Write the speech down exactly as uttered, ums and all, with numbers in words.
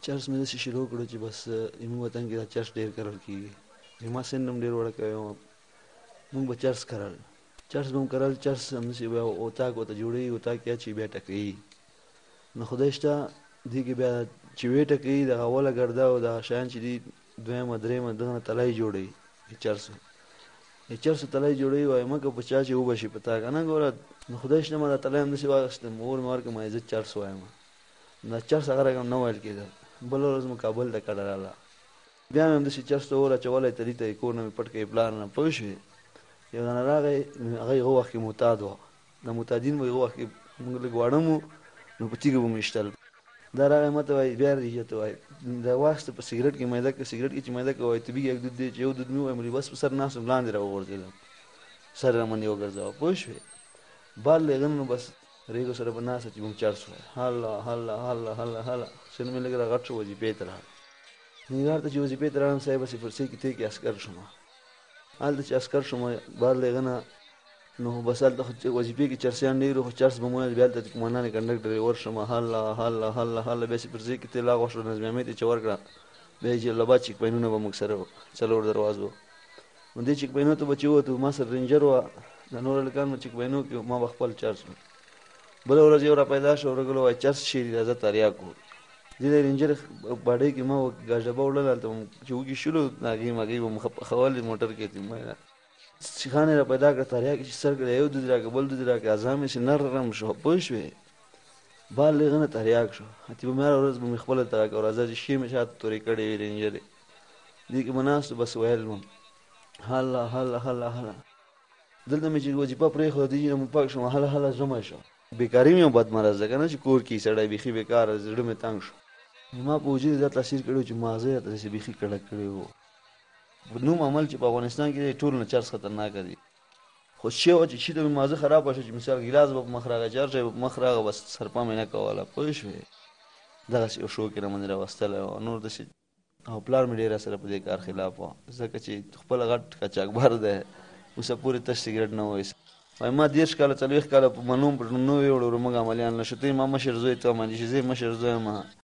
چرس مې داسې شروع کړو چې بس زموږ وطن کې دا چرس ډېر کرل کېږي. زما سن هم ډېر وړوکی وم، موږ به چرس کرل چرس به هم کرل. چرس همداسې بیا اتاق ورته جوړوي، اتاق کې اچوي بیا ټکوي. نو خدای شته دې کې بیا چې ویې ټکوي دغه اوله ګرده او دغه شیان چې دي دویمه درېیمه دغه نه تلای جوړوي د چرسو د چرسو تلای جوړوي. وایي مه که په چا چې وبه شي په تا که نه ګوره. نو خدای شته ما دا تلای همداسې واخېستم، مور مې ورکړه ما زه چرس وایم. دا چرس هغه رقم نه ویل کېده. بله ورځ مو کابل ته کډه راغله، بیا مې همداسې چرس ته اور اچولی تلي ته یې کور نه مې پټ کړی پلار نه. پوه شوې؟ یو دانه راغی هغه هغه وخت کې معتاد وه، د معتادین به هغه وخت کې موږ لږ واړه وو نو په تیږه به مو ویشتل. دا راغی ما ته وایي بیا رجه ته وایي دا واخېسته په سګرټ کې میده که سګرټ کې چې میده که وایي طبي یک دود دی چې یو دود مې ووایم بس په سر ناست وم لاندې را وغورځېدم، سر را باندې وګرځاوه. پوه شوې؟ بال له هغه نو بس ریګو سره به ناسته چې موږ چرس وایه هله هله هله هله هله سن مې لږ را غټ شو وظیفې ته راغلم. ننګرهار ته چې وظیفې ته راغلم صاحب هسې فرسۍ کې تی کې عسکر شوم. هلته چې عسکر شوم بار له هغه نه نو بس هلته خو وظیفې کې چرسیان ډېر وو، خو چرس به مو ویل بیا هلته د قمندان کنډکټر یې ورشم هله هله هله هله بیا چې فرسۍ کې تیل راغوښتل نظم احمد یې چې ورکړه بیا یې جلالاباد چیک پاینونه به موږ سره وو څلور دروازو. نو دې چیک پاینو ته به چې ووتو ما سره رینجر وه، د نور هلکان به چیک پاینو کې ما به خپل چرس وو. بله ورځ یو را پیدا شو ورغلو وایي چرس شیري راځه تریاک وو. دې د رینجر باډۍ کې ما ګاز ډبه وړله هلته چې وږي شولو هګۍ مګۍ به مو پخولې موټر کې سیخان یې را پیدا کړه تریاک چې سر کړه یو دود راکړه بل دود راکړه اعضا مې چې نرم شو. پوه شوې؟ بال له هغه نه تریاک شو. اتې به مې هره ورځ به مې خپله ته راکړه راځه چې ښې مې شاته تورې کړې وې رینجرې. دې کې به ناست بس ویل وم هله هله هله هله. دلته مې چې وظیفه پرېښوده دې نه مو پاک شوم هله هله ژمی شو. بېکاري مې یو بد مرض ده که نه چې کور کې سړی بیخي بېکاره زړه مې تنګ شو. زما په وجود دا تاثیر کړی و چې ماغزه یې راته داسې بیخي کړک کړی و. نوم عمل چې په افغانستان کې دی ټولو نه چرس خطرناکه دی، خو شی وه چې شي ته مې ماغزه خرابه شوه چې مثال ګیلاس به په مخ راغی چرس یې به په مخ راغی بس سرپه مې نه کوله. پوه شوې؟ دغسې یو شوق یې رامنځ راوستلی و. نور داسې او پلار مې ډېر راسره په دې کار خلاف وه ځکه چې خپله غټ قاچاقبر دی اوسه پورې تش سګرټ نه وایست. وایي ما دېرش کاله څلوېښت کاله په منوم په نوي وړو موږ عملیان نه شو. ته یې ما مشر زوی ته مانې چې زه یې مشر زوی یم